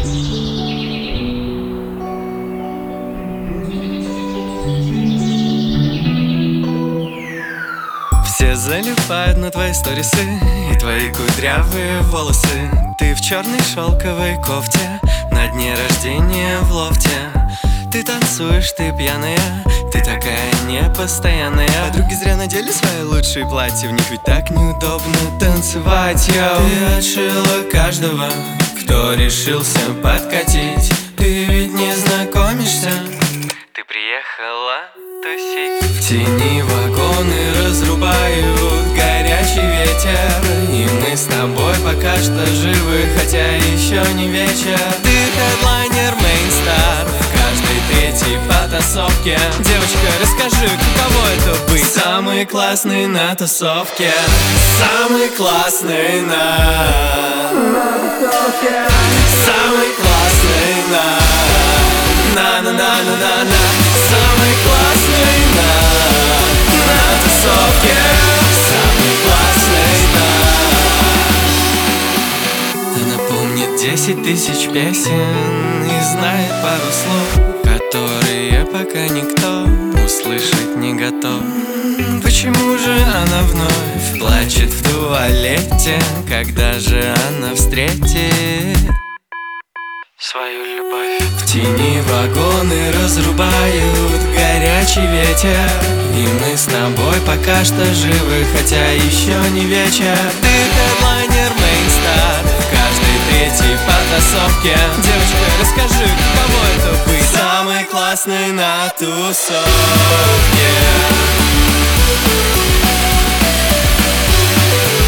Все залипают на твои сторисы и твои кудрявые волосы. Ты в черной шелковой кофте на дне рождения в лофте. Ты танцуешь, ты пьяная, ты такая непостоянная. Подруги зря надели свои лучшие платья, в них ведь так неудобно танцевать, йоу. Ты отшила каждого, кто решился подкатить. Ты ведь не знакомишься, ты приехала тусить. В тени вагоны разрубают горячий ветер, и мы с тобой пока что живы, хотя еще не вечер. Ты хедлайнер, мейнстар в каждой третьей потасовке. Девочка, расскажи, каково это быть самый классный на тусовке? Самый классный на тусовке. Самый классный на самый классный на тусовке. Самый классный Она помнит 10 тысяч песен и знает пару слов, которые пока никто услышать не готов. Почему же она вновь плачет в туалете? Когда же она встретит свою любовь? В тени вагоны разрубают горячий ветер, и мы с тобой пока что живы, хотя еще не вечер. Ты хедлайнер, мейнстар в каждой третьей потасовке. Девочка, расскажи, каково это быть самый классный на тусовке?